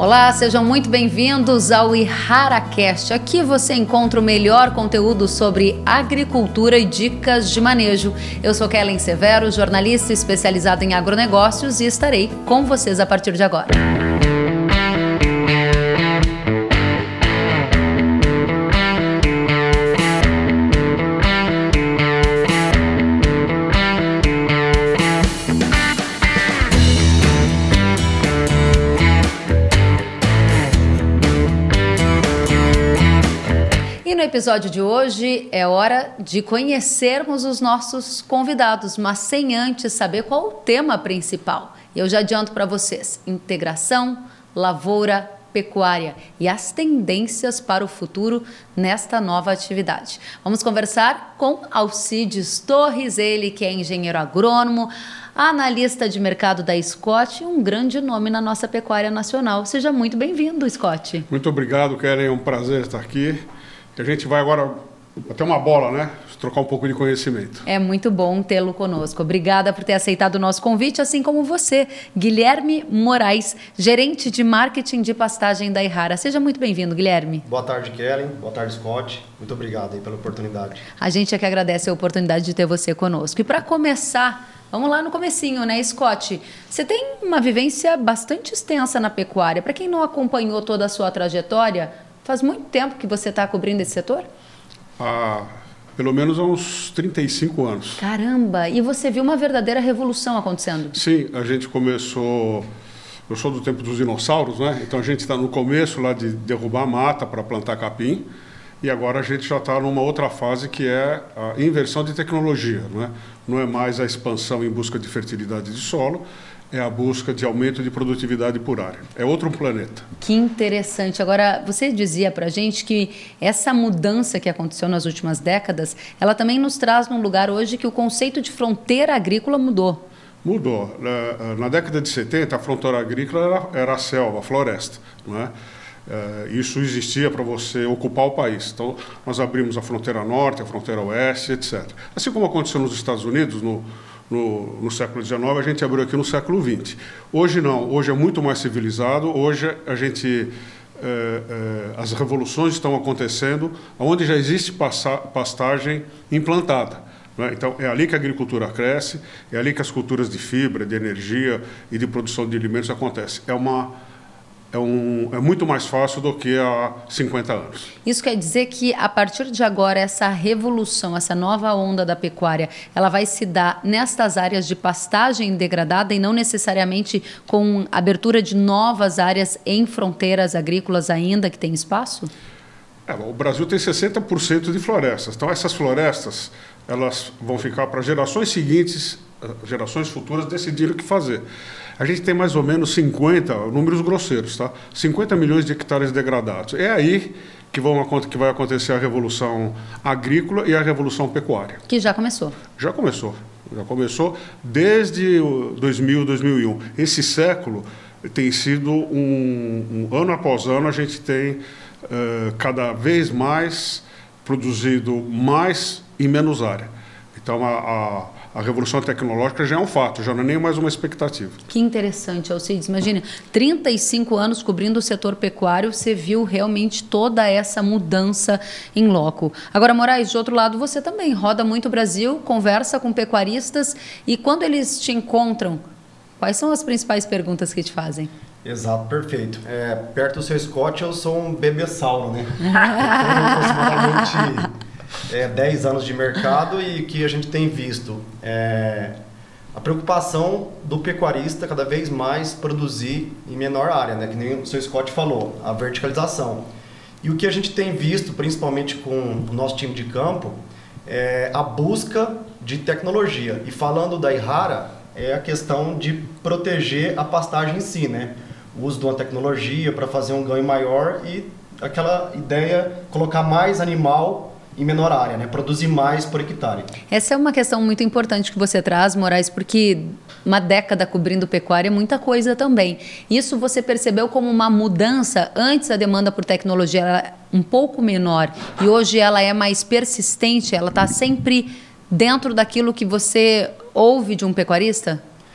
Olá, sejam muito bem-vindos ao IharaCast. Aqui você encontra o melhor conteúdo sobre agricultura e dicas de manejo. Eu sou Kellen Severo, jornalista especializada em agronegócios e estarei com vocês a partir de agora. E no episódio de hoje é hora de conhecermos os nossos convidados, mas sem antes saber qual o tema principal. Eu já adianto para vocês: integração, lavoura, pecuária e as tendências para o futuro nesta nova atividade. Vamos conversar com Alcides Torres, ele que é engenheiro agrônomo, analista de mercado da Scott e um grande nome na nossa pecuária nacional. Seja muito bem-vindo, Scott. Muito obrigado, Kellen. É um prazer estar aqui. A gente vai agora bater uma bola, né? Trocar um pouco de conhecimento. É muito bom tê-lo conosco. Obrigada por ter aceitado o nosso convite, assim como você, Guilherme Moraes, gerente de marketing de pastagem da Ihara. Seja muito bem-vindo, Guilherme. Boa tarde, Kellen. Boa tarde, Scott. Muito obrigado aí pela oportunidade. A gente é que agradece a oportunidade de ter você conosco. E para começar, vamos lá no comecinho, né, Scott? Você tem uma vivência bastante extensa na pecuária. Para quem não acompanhou toda a sua trajetória, faz muito tempo que você está cobrindo esse setor? Pelo menos há uns 35 anos. Caramba! E você viu uma verdadeira revolução acontecendo? Sim, a gente começou... Eu sou do tempo dos dinossauros, né? Então a gente está no começo lá de derrubar a mata para plantar capim. E agora a gente já está numa outra fase que é a inversão de tecnologia, né? Não é mais a expansão em busca de fertilidade de solo, é a busca de aumento de produtividade por área. É outro planeta. Que interessante. Agora, você dizia para a gente que essa mudança que aconteceu nas últimas décadas, ela também nos traz num lugar hoje que o conceito de fronteira agrícola mudou. Mudou. Na década de 70, a fronteira agrícola era a selva, a floresta, não é? Isso existia para você ocupar o país. Então, nós abrimos a fronteira norte, a fronteira oeste, etc. Assim como aconteceu nos Estados Unidos, no século XIX, a gente abriu aqui no século XX. Hoje não, hoje é muito mais civilizado, hoje a gente, as revoluções estão acontecendo onde já existe pastagem implantada, né? Então é ali que a agricultura cresce, é ali que as culturas de fibra, de energia e de produção de alimentos acontecem. É muito mais fácil do que há 50 anos. Isso quer dizer que, a partir de agora, essa revolução, essa nova onda da pecuária, ela vai se dar nestas áreas de pastagem degradada e não necessariamente com abertura de novas áreas em fronteiras agrícolas ainda que tem espaço? O Brasil tem 60% de florestas. Então, essas florestas elas vão ficar para gerações seguintes, gerações futuras, decidirem o que fazer. A gente tem mais ou menos 50, números grosseiros, tá? 50 milhões de hectares degradados. É aí que vai acontecer a revolução agrícola e a revolução pecuária. Que já começou. Já começou desde 2000, 2001. Esse século tem sido um ano após ano, a gente tem cada vez mais produzido mais em menos área. Então, a revolução tecnológica já é um fato, já não é nem mais uma expectativa. Que interessante, Alcides. Imagina, 35 anos cobrindo o setor pecuário, você viu realmente toda essa mudança em loco. Agora, Moraes, de outro lado, você também roda muito o Brasil, conversa com pecuaristas e quando eles te encontram, quais são as principais perguntas que te fazem? Exato, perfeito. Perto do seu Scott, eu sou um bebesauro, né? Eu tenho aproximadamente 10 anos de mercado e que a gente tem visto a preocupação do pecuarista cada vez mais produzir em menor área, né? Que nem o seu Scott falou, a verticalização. E o que a gente tem visto, principalmente com o nosso time de campo, é a busca de tecnologia. E falando da Ihara, é a questão de proteger a pastagem em si, né? O uso de uma tecnologia para fazer um ganho maior e aquela ideia, colocar mais animal em menor área, né? Produzir mais por hectare. Essa é uma questão muito importante que você traz, Moraes, porque uma década cobrindo pecuária é muita coisa também. Isso você percebeu como uma mudança? Antes a demanda por tecnologia era um pouco menor e hoje ela é mais persistente, ela está sempre dentro daquilo que você ouve de um pecuarista?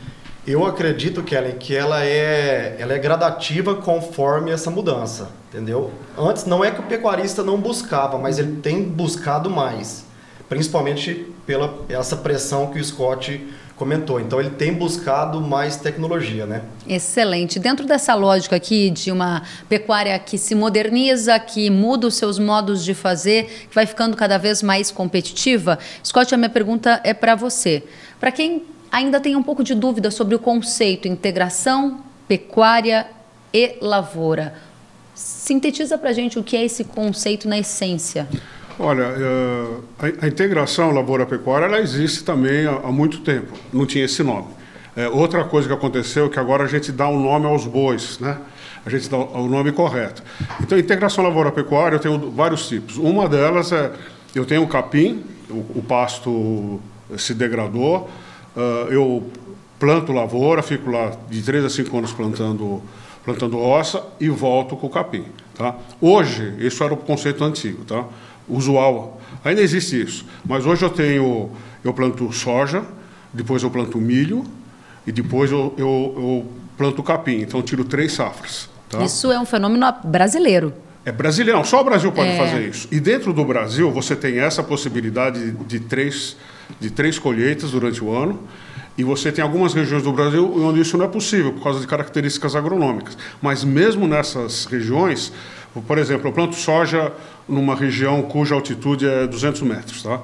Eu acredito, Kellen, que ela é gradativa conforme essa mudança, entendeu? Antes, não é que o pecuarista não buscava, mas ele tem buscado mais, principalmente pela essa pressão que o Scott comentou. Então, ele tem buscado mais tecnologia, né? Excelente. Dentro dessa lógica aqui de uma pecuária que se moderniza, que muda os seus modos de fazer, que vai ficando cada vez mais competitiva, Scott, a minha pergunta é para você. Para quem ainda tem um pouco de dúvida sobre o conceito integração, pecuária e lavoura, sintetiza para a gente o que é esse conceito na essência. Olha, a integração lavoura-pecuária, ela existe também há muito tempo, não tinha esse nome. Outra coisa que aconteceu é que agora a gente dá um nome aos bois, né? A gente dá o nome correto. Então, integração lavoura-pecuária, eu tenho vários tipos. Uma delas eu tenho o capim, o pasto se degradou, eu planto lavoura, fico lá de 3 a 5 anos plantando roça e volto com o capim. Tá? Hoje, isso era o conceito antigo, tá? Usual, ainda existe isso, mas hoje eu planto soja, depois eu planto milho e depois eu planto capim, então eu tiro 3 safras. Tá? Isso é um fenômeno brasileiro. É brasileiro, só o Brasil pode fazer isso. E dentro do Brasil você tem essa possibilidade de três colheitas durante o ano, e você tem algumas regiões do Brasil onde isso não é possível, por causa de características agronômicas. Mas mesmo nessas regiões, por exemplo, eu planto soja numa região cuja altitude é 200 metros. Tá?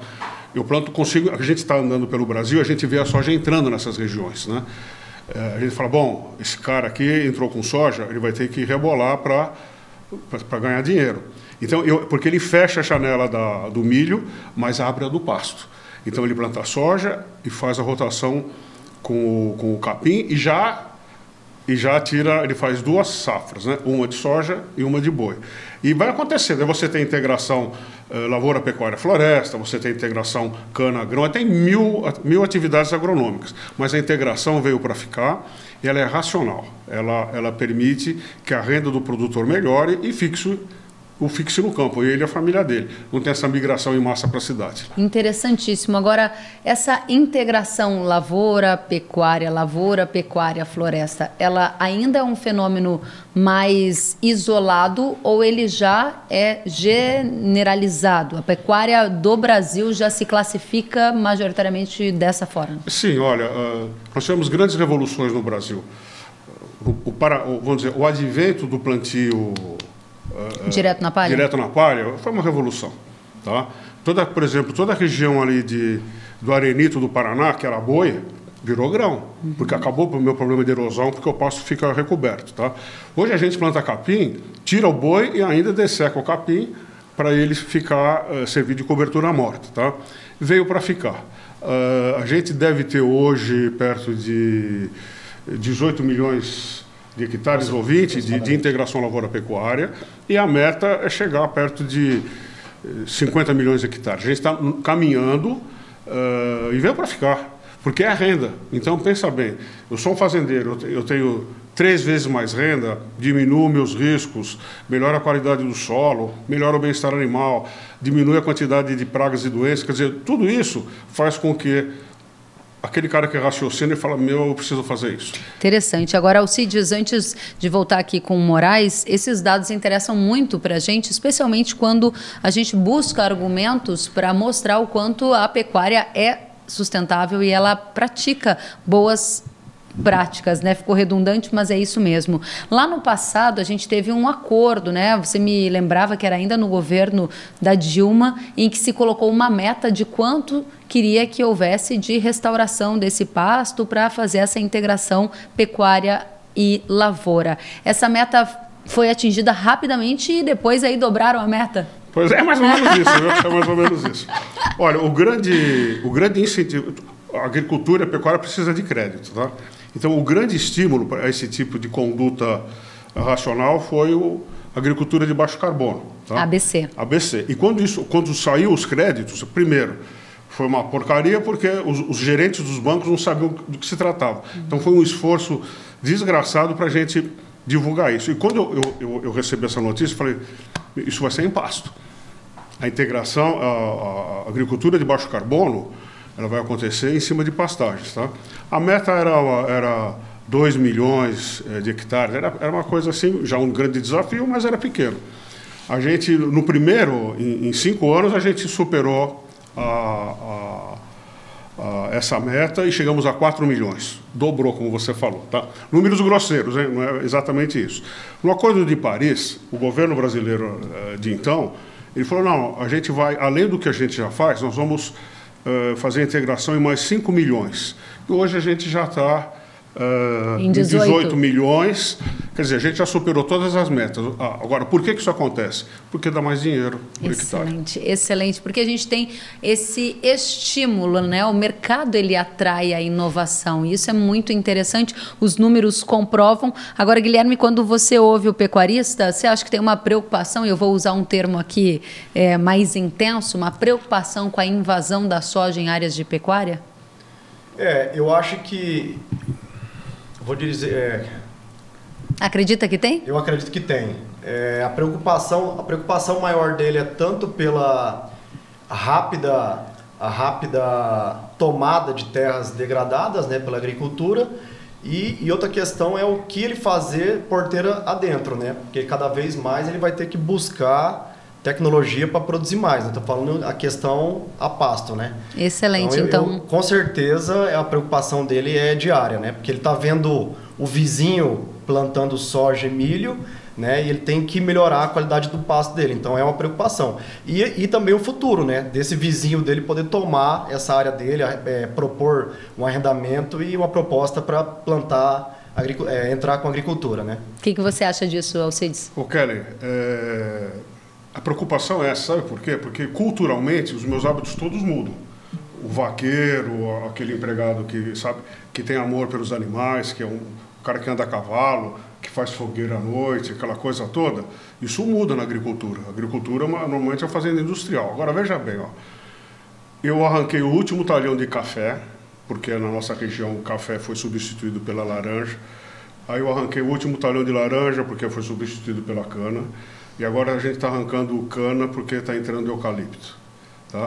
A gente está andando pelo Brasil, a gente vê a soja entrando nessas regiões. Né? A gente fala, bom, esse cara aqui entrou com soja, ele vai ter que rebolar para ganhar dinheiro. Então, porque ele fecha a janela do milho, mas abre a do pasto. Então ele planta a soja e faz a rotação com o capim e já tira, ele faz 2 safras, né? Uma de soja e uma de boi. E vai acontecendo, aí você tem integração lavoura, pecuária, floresta, você tem integração cana-grão, tem mil atividades agronômicas, mas a integração veio para ficar e ela é racional, ela permite que a renda do produtor melhore e fixe no campo, ele e a família dele. Não tem essa migração em massa para a cidade. Interessantíssimo. Agora, essa integração lavoura, pecuária, floresta, ela ainda é um fenômeno mais isolado ou ele já é generalizado? A pecuária do Brasil já se classifica majoritariamente dessa forma? Sim, olha, nós tivemos grandes revoluções no Brasil. Vamos dizer, o advento do plantio direto na palha? Direto na palha, foi uma revolução. Tá? Por exemplo, toda a região ali do Arenito do Paraná, que era boi, virou grão, porque acabou o meu problema de erosão, porque o pasto fica recoberto. Tá? Hoje a gente planta capim, tira o boi e ainda desseca o capim para ele servir de cobertura morta. Tá? Veio para ficar. A gente deve ter hoje perto de 18 milhões de hectares ou 20 de integração lavoura-pecuária, e a meta é chegar perto de 50 milhões de hectares. A gente está caminhando e veio para ficar, porque é renda. Então, pensa bem, eu sou um fazendeiro, eu tenho 3 vezes mais renda, diminuo meus riscos, melhora a qualidade do solo, melhora o bem-estar animal, diminui a quantidade de pragas e doenças, quer dizer, tudo isso faz com que aquele cara que raciocina e fala, eu preciso fazer isso. Interessante. Agora, Alcides, antes de voltar aqui com o Moraes, esses dados interessam muito para a gente, especialmente quando a gente busca argumentos para mostrar o quanto a pecuária é sustentável e ela pratica boas práticas, né? Ficou redundante, mas é isso mesmo. Lá no passado, a gente teve um acordo, né? Você me lembrava que era ainda no governo da Dilma, em que se colocou uma meta de quanto queria que houvesse de restauração desse pasto para fazer essa integração pecuária e lavoura. Essa meta foi atingida rapidamente e depois aí dobraram a meta? Pois é mais ou menos isso, viu? É mais ou menos isso. Olha, o grande incentivo, a agricultura e a pecuária precisa de crédito, tá? Então, o grande estímulo para esse tipo de conduta racional foi a agricultura de baixo carbono. Tá? ABC. ABC. E quando saiu os créditos, primeiro, foi uma porcaria porque os gerentes dos bancos não sabiam do que se tratava. Então, foi um esforço desgraçado para a gente divulgar isso. E quando eu recebi essa notícia, eu falei, isso vai ser em pasto. A integração, a agricultura de baixo carbono, ela vai acontecer em cima de pastagens. Tá? A meta era 2 milhões de hectares, era uma coisa assim, já um grande desafio, mas era pequeno. A gente, no primeiro, em 5 anos, a gente superou essa meta e chegamos a 4 milhões. Dobrou, como você falou. Tá? Números grosseiros, hein? Não é exatamente isso. No Acordo de Paris, o governo brasileiro de então, ele falou, não, a gente vai, além do que a gente já faz, nós vamos fazer a integração em mais 5 milhões. E hoje a gente já está em 18 milhões, quer dizer, a gente já superou todas as metas. Agora, por que isso acontece? Porque dá mais dinheiro por hectare. Excelente, excelente, porque a gente tem esse estímulo, né? O mercado, ele atrai a inovação, e isso é muito interessante, os números comprovam. Agora, Guilherme, quando você ouve o pecuarista, você acha que tem uma preocupação, e eu vou usar um termo aqui mais intenso, uma preocupação com a invasão da soja em áreas de pecuária? Eu acho que... Vou dizer... Acredita que tem? Eu acredito que tem. A preocupação maior dele é tanto pela rápida tomada de terras degradadas, né, pela agricultura, e outra questão é o que ele fazer porteira adentro, né? Porque cada vez mais ele vai ter que buscar tecnologia para produzir mais. Estou falando a questão a pasto, né? Excelente, então... Com certeza a preocupação dele é diária, né? Porque ele está vendo o vizinho plantando soja e milho, né? E ele tem que melhorar a qualidade do pasto dele. Então é uma preocupação. E também o futuro, né? Desse vizinho dele poder tomar essa área dele, propor um arrendamento e uma proposta para plantar, entrar com a agricultura, né? O que você acha disso, Alcides? Ô Kelly, a preocupação é essa, sabe por quê? Porque culturalmente os meus hábitos todos mudam. O vaqueiro, aquele empregado que, sabe, que tem amor pelos animais, que é um cara que anda a cavalo, que faz fogueira à noite, aquela coisa toda, isso muda na agricultura. A agricultura normalmente é uma fazenda industrial. Agora veja bem, ó, eu arranquei o último talhão de café, porque na nossa região o café foi substituído pela laranja. Aí eu arranquei o último talhão de laranja, porque foi substituído pela cana. E agora a gente está arrancando cana porque está entrando eucalipto. Tá?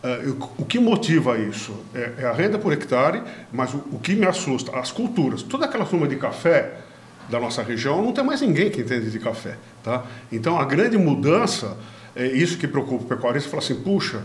O que motiva isso? É a renda por hectare, mas o que me assusta, as culturas. Toda aquela turma de café da nossa região, não tem mais ninguém que entende de café. Tá? Então a grande mudança, é isso que preocupa o pecuarista, fala assim, puxa,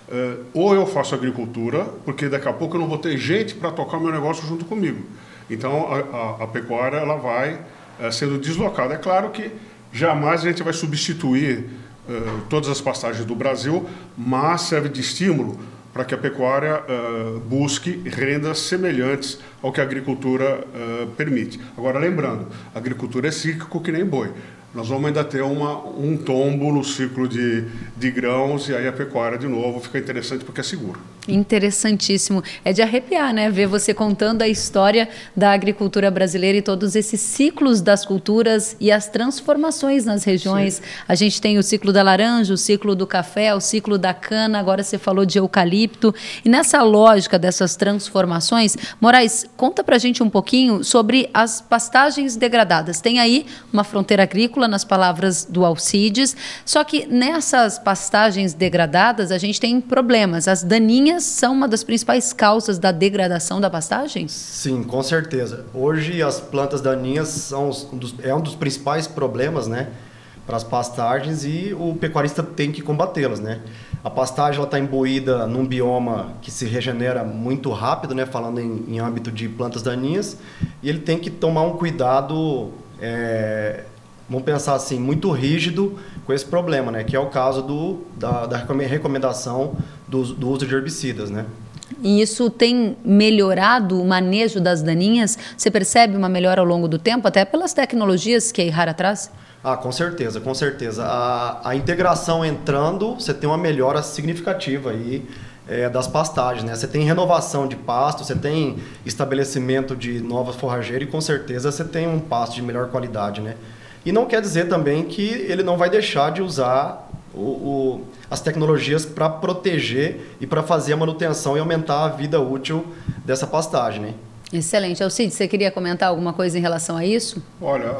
ou eu faço agricultura, porque daqui a pouco eu não vou ter gente para tocar o meu negócio junto comigo. Então a pecuária ela vai sendo deslocada. É claro que jamais a gente vai substituir todas as pastagens do Brasil, mas serve de estímulo para que a pecuária busque rendas semelhantes ao que a agricultura permite. Agora, lembrando, a agricultura é cíclico que nem boi. Nós vamos ainda ter um tombo no ciclo de grãos, e aí a pecuária, de novo, fica interessante porque é seguro. Interessantíssimo. É de arrepiar, né? Ver você contando a história da agricultura brasileira e todos esses ciclos das culturas e as transformações nas regiões. Sim. A gente tem o ciclo da laranja, o ciclo do café, o ciclo da cana, agora você falou de eucalipto. E nessa lógica dessas transformações, Moraes, conta pra gente um pouquinho sobre as pastagens degradadas. Tem aí uma fronteira agrícola, nas palavras do Alcides, só que nessas pastagens degradadas a gente tem problemas. As daninhas são uma das principais causas da degradação da pastagem? Sim, com certeza. Hoje as plantas daninhas são um dos principais problemas, né, para as pastagens, e o pecuarista tem que combatê-las, né? A pastagem está imbuída num bioma que se regenera muito rápido, né, falando em âmbito de plantas daninhas, e ele tem que tomar um cuidado, vamos pensar assim, muito rígido com esse problema, né? Que é o caso da recomendação do uso de herbicidas, né? E isso tem melhorado o manejo das daninhas? Você percebe uma melhora ao longo do tempo, até pelas tecnologias que a Ihara traz? Com certeza, com certeza. A integração entrando, você tem uma melhora significativa aí das pastagens, né? Você tem renovação de pasto, você tem estabelecimento de novas forrageiras e com certeza você tem um pasto de melhor qualidade, né? E não quer dizer também que ele não vai deixar de usar as tecnologias para proteger e para fazer a manutenção e aumentar a vida útil dessa pastagem, né? Excelente. Alcides, você queria comentar alguma coisa em relação a isso? Olha,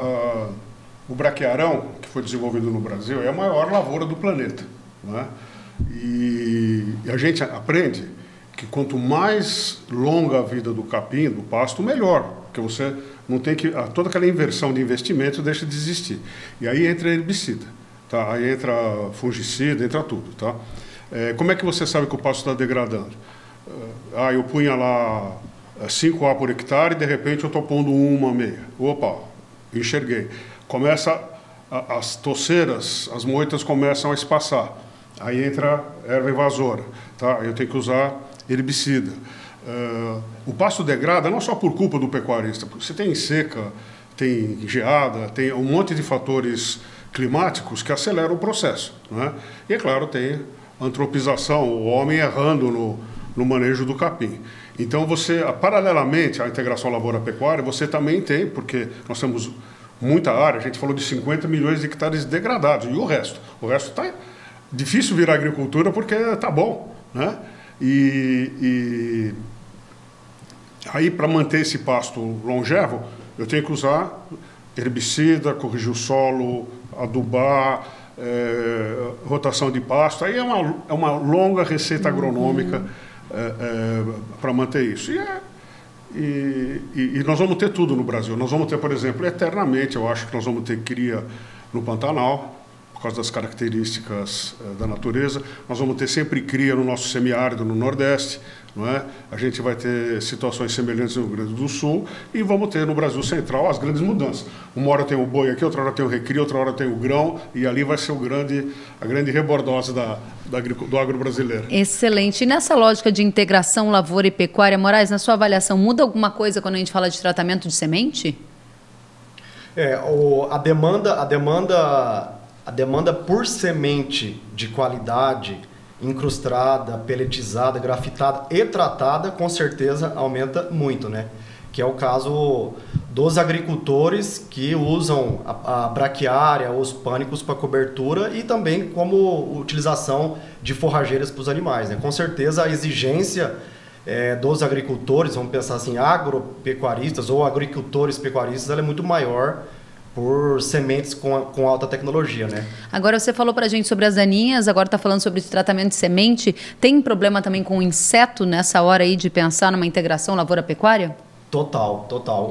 o braquiarão, que foi desenvolvido no Brasil, é a maior lavoura do planeta, né? E a gente aprende que quanto mais longa a vida do capim, do pasto, melhor, porque você não tem que... Toda aquela inversão de investimento deixa de existir. E aí entra herbicida, tá? Aí entra fungicida, entra tudo, tá? Como é que você sabe que o pasto está degradando? Eu punha lá 5 A por hectare e de repente eu estou pondo 1,6. Opa, enxerguei. Começa as toceiras, as moitas começam a espaçar. Aí entra erva invasora, tá? Eu tenho que usar herbicida. O pasto degrada não só por culpa do pecuarista, porque você tem seca, tem geada, tem um monte de fatores climáticos que aceleram o processo, né? E, é claro, tem antropização, o homem errando no manejo do capim. Então, paralelamente à integração lavoura-pecuária, você também tem, porque nós temos muita área, a gente falou de 50 milhões de hectares degradados, e o resto? O resto está difícil virar agricultura porque está bom, né? E aí, para manter esse pasto longevo, eu tenho que usar herbicida, corrigir o solo, adubar, rotação de pasto. Aí é uma longa receita agronômica para manter isso. E nós vamos ter tudo no Brasil. Nós vamos ter, por exemplo, eternamente, eu acho que nós vamos ter cria no Pantanal, por causa das características da natureza. Nós vamos ter sempre cria no nosso semiárido, no Nordeste, não é? A gente vai ter situações semelhantes no Rio Grande do Sul e vamos ter no Brasil Central as grandes mudanças. Uma hora tem o boi aqui, outra hora tem o recria, outra hora tem o grão, e ali vai ser a grande rebordose do agro brasileiro. Excelente. E nessa lógica de integração lavoura e pecuária, Moraes, na sua avaliação, muda alguma coisa quando a gente fala de tratamento de semente? A demanda por semente de qualidade, incrustada, peletizada, grafitada e tratada, com certeza aumenta muito, né? Que é o caso dos agricultores que usam a braquiária, os pânicos para cobertura e também como utilização de forrageiras para os animais, né? Com certeza a exigência dos agricultores, vamos pensar assim, agropecuaristas ou agricultores pecuaristas, ela é muito maior por sementes com alta tecnologia, né? Agora você falou para a gente sobre as daninhas, agora está falando sobre esse tratamento de semente. Tem problema também com o inseto nessa hora aí de pensar numa integração lavoura-pecuária? Total.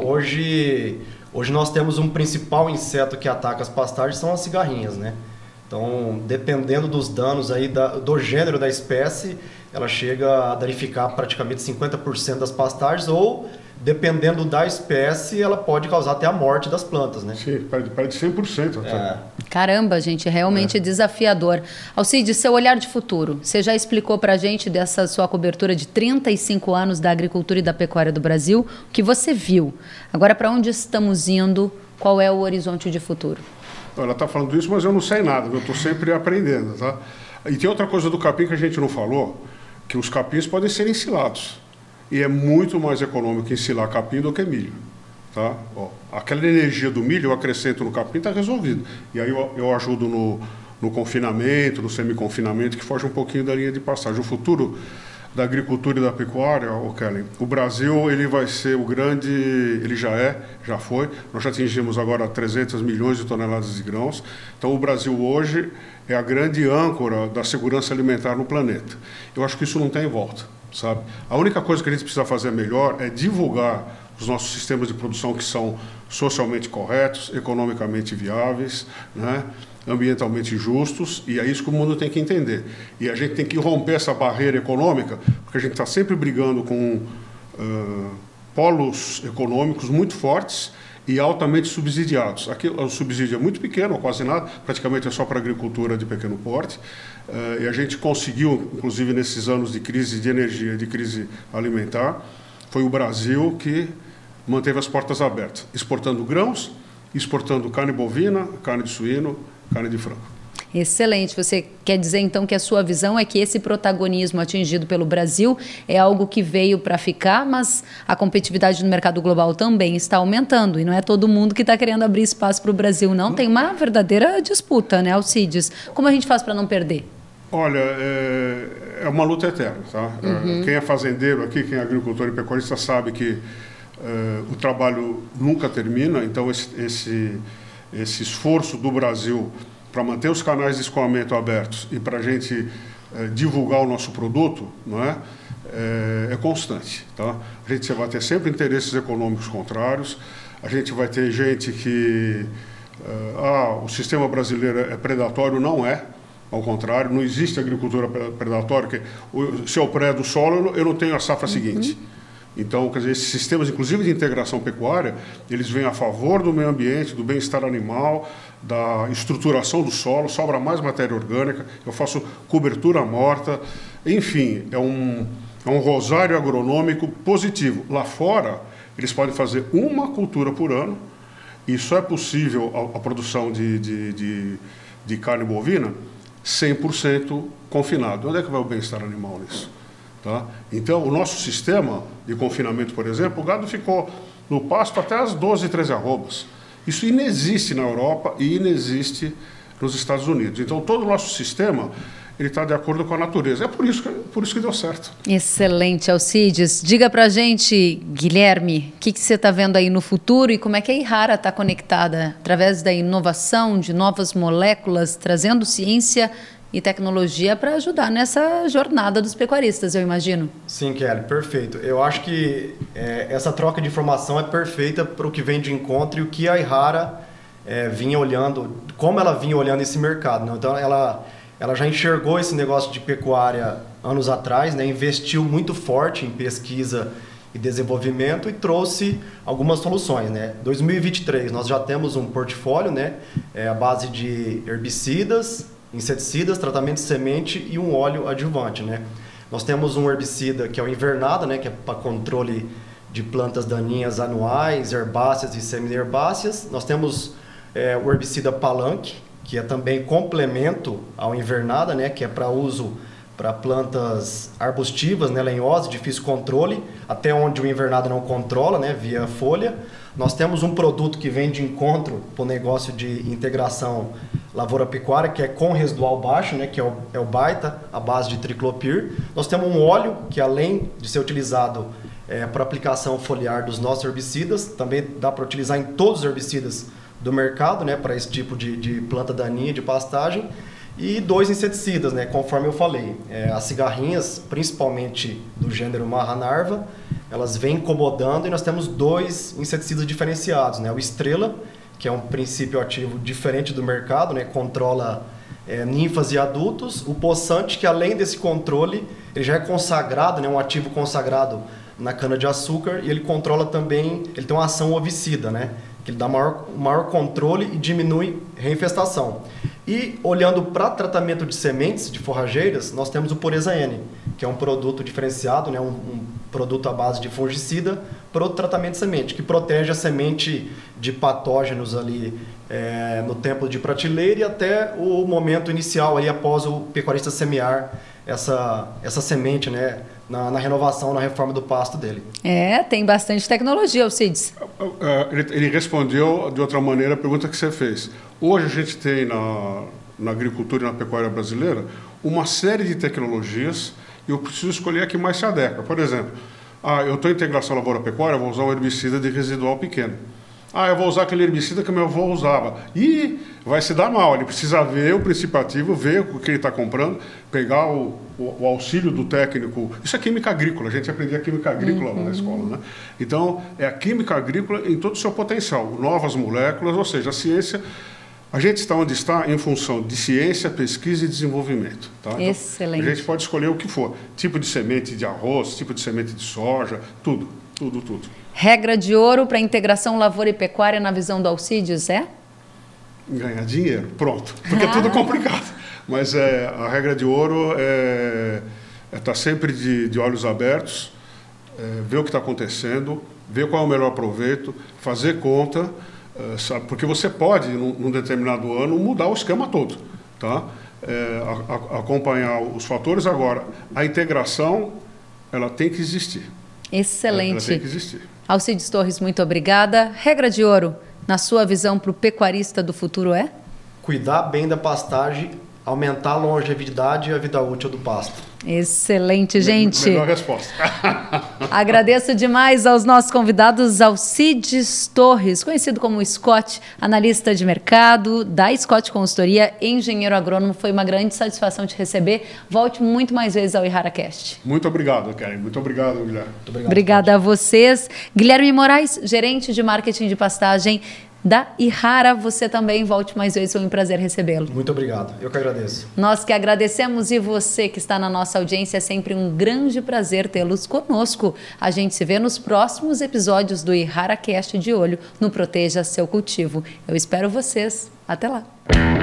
Hoje nós temos um principal inseto que ataca as pastagens, são as cigarrinhas, né? Então, dependendo dos danos aí do gênero da espécie, ela chega a danificar praticamente 50% das pastagens ou, dependendo da espécie, ela pode causar até a morte das plantas, né? Sim, perde 100%. Caramba, gente, realmente desafiador. Alcides, seu olhar de futuro, você já explicou para a gente dessa sua cobertura de 35 anos da agricultura e da pecuária do Brasil, o que você viu. Agora, para onde estamos indo? Qual é o horizonte de futuro? Ela está falando isso, mas eu não sei nada, eu estou sempre aprendendo, tá? E tem outra coisa do capim que a gente não falou, que os capins podem ser ensilados. E é muito mais econômico ensilar capim do que milho. Tá? Aquela energia do milho eu acrescento no capim, está resolvido. E aí eu ajudo no confinamento, no semi-confinamento, que foge um pouquinho da linha de passagem. O futuro da agricultura e da pecuária, Kellen, o Brasil ele vai ser o grande, ele já foi, nós já atingimos agora 300 milhões de toneladas de grãos, então o Brasil hoje é a grande âncora da segurança alimentar no planeta. Eu acho que isso não tem volta, sabe? A única coisa que a gente precisa fazer melhor é divulgar os nossos sistemas de produção que são socialmente corretos, economicamente viáveis, né? Ambientalmente justos, e é isso que o mundo tem que entender. E a gente tem que romper essa barreira econômica, porque a gente está sempre brigando com polos econômicos muito fortes e altamente subsidiados. Aqui o subsídio é muito pequeno, ou quase nada, praticamente é só para a agricultura de pequeno porte, e a gente conseguiu, inclusive nesses anos de crise de energia, de crise alimentar, foi o Brasil que manteve as portas abertas, exportando grãos, exportando carne bovina, carne de suíno, carne de frango. Excelente. Você quer dizer, então, que a sua visão é que esse protagonismo atingido pelo Brasil é algo que veio para ficar, mas a competitividade no mercado global também está aumentando e não é todo mundo que está querendo abrir espaço para o Brasil, não. Tem uma verdadeira disputa, né, Alcides? Como a gente faz para não perder? Olha, é uma luta eterna, tá? Quem é fazendeiro aqui, quem é agricultor e pecuarista sabe que o trabalho nunca termina, então esse esforço do Brasil para manter os canais de escoamento abertos e para a gente divulgar o nosso produto, não é? é constante. Tá? A gente vai ter sempre interesses econômicos contrários, a gente vai ter gente que o sistema brasileiro é predatório, não é. Ao contrário, não existe agricultura predatória, que se eu predo o solo, eu não tenho a safra seguinte. Então, quer dizer, esses sistemas, inclusive de integração pecuária, eles vêm a favor do meio ambiente, do bem-estar animal, da estruturação do solo, sobra mais matéria orgânica, eu faço cobertura morta, enfim, é um rosário agronômico positivo. Lá fora, eles podem fazer uma cultura por ano, e só é possível a produção de carne bovina 100% confinado. Onde é que vai o bem-estar animal nisso? Tá? Então, o nosso sistema de confinamento, por exemplo, o gado ficou no pasto até as 12, 13 arrobas. Isso inexiste na Europa e inexiste nos Estados Unidos. Então, todo o nosso sistema ele está de acordo com a natureza. É por isso que deu certo. Excelente, Alcides. Diga para a gente, Guilherme, o que você está vendo aí no futuro e como é que a Yara está conectada através da inovação, de novas moléculas, trazendo ciência e tecnologia para ajudar nessa jornada dos pecuaristas, eu imagino. Sim, Kelly, perfeito. Eu acho que essa troca de informação é perfeita para o que vem de encontro e o que a Yara vinha olhando, como ela vinha olhando esse mercado. Né? Então, ela já enxergou esse negócio de pecuária anos atrás, né? Investiu muito forte em pesquisa e desenvolvimento e trouxe algumas soluções. Né? 2023, nós já temos um portfólio, né? À base de herbicidas, inseticidas, tratamento de semente e um óleo adjuvante. Né? Nós temos um herbicida que é o invernada, né? Que é para controle de plantas daninhas anuais, herbáceas e semi-herbáceas. Nós temos o herbicida palanque, que é também complemento ao invernada, né, que é para uso para plantas arbustivas, né, lenhosas, difícil controle, até onde o invernada não controla, né, via folha. Nós temos um produto que vem de encontro para o negócio de integração lavoura-pecuária, que é com residual baixo, né, que é o Baita, a base de triclopir. Nós temos um óleo que, além de ser utilizado para aplicação foliar dos nossos herbicidas, também dá para utilizar em todos os herbicidas do mercado, né, para esse tipo de planta daninha, de pastagem, e 2 inseticidas, né, conforme eu falei. As cigarrinhas, principalmente do gênero Marra-Narva, elas vêm incomodando e nós temos 2 inseticidas diferenciados, né, o Estrela, que é um princípio ativo diferente do mercado, né, controla ninfas e adultos, o Poçante, que além desse controle, ele já é consagrado, né, um ativo consagrado na cana-de-açúcar, e ele controla também, ele tem uma ação ovicida, né, que ele dá maior controle e diminui reinfestação. E olhando para tratamento de sementes, de forrageiras, nós temos o Pureza N, que é um produto diferenciado, né, um produto à base de fungicida para o tratamento de semente, que protege a semente de patógenos ali no tempo de prateleira e até o momento inicial, ali, após o pecuarista semear essa semente, né, na renovação, na reforma do pasto dele. Tem bastante tecnologia, Alcides. Ele respondeu de outra maneira a pergunta que você fez. Hoje a gente tem na agricultura e na pecuária brasileira uma série de tecnologias e eu preciso escolher a que mais se adequa. Por exemplo, eu estou em integração lavoura-pecuária, vou usar um herbicida de residual pequeno. Eu vou usar aquele herbicida que meu avô usava. E vai se dar mal, ele precisa ver o princípio ativo, ver o que ele está comprando, pegar o auxílio do técnico. Isso é química agrícola, a gente aprendia química agrícola lá na escola, né? Então, é a química agrícola em todo o seu potencial, novas moléculas, ou seja, a ciência. A gente está onde está em função de ciência, pesquisa e desenvolvimento. Tá? Então, excelente. A gente pode escolher o que for. Tipo de semente de arroz, tipo de semente de soja, tudo. Regra de ouro para a integração lavoura e pecuária na visão do Alcides é? Ganhar dinheiro, pronto. Porque é tudo complicado. Mas a regra de ouro é estar sempre de olhos abertos, ver o que está acontecendo, ver qual é o melhor proveito, fazer conta, sabe? Porque você pode, num determinado ano, mudar o esquema todo. Tá? Acompanhar os fatores. Agora, a integração, ela tem que existir. Excelente. Ela tem que existir. Alcides Torres, muito obrigada. Regra de ouro, na sua visão, para o pecuarista do futuro é? Cuidar bem da pastagem aumentar a longevidade e a vida útil do pasto. Excelente, gente. Melhor resposta. Agradeço demais aos nossos convidados, Alcides Torres, conhecido como Scott, analista de mercado da Scott Consultoria, engenheiro agrônomo. Foi uma grande satisfação te receber. Volte muito mais vezes ao IharaCast. Muito obrigado, Karen. Muito obrigado, Guilherme. Muito obrigado. Obrigada a vocês. Guilherme Moraes, gerente de marketing de pastagem da Ihara, você também volte mais vezes, foi um prazer recebê-lo. Muito obrigado, eu que agradeço. Nós que agradecemos e você que está na nossa audiência, é sempre um grande prazer tê-los conosco. A gente se vê nos próximos episódios do IharaCast, de olho no Proteja Seu Cultivo. Eu espero vocês. Até lá!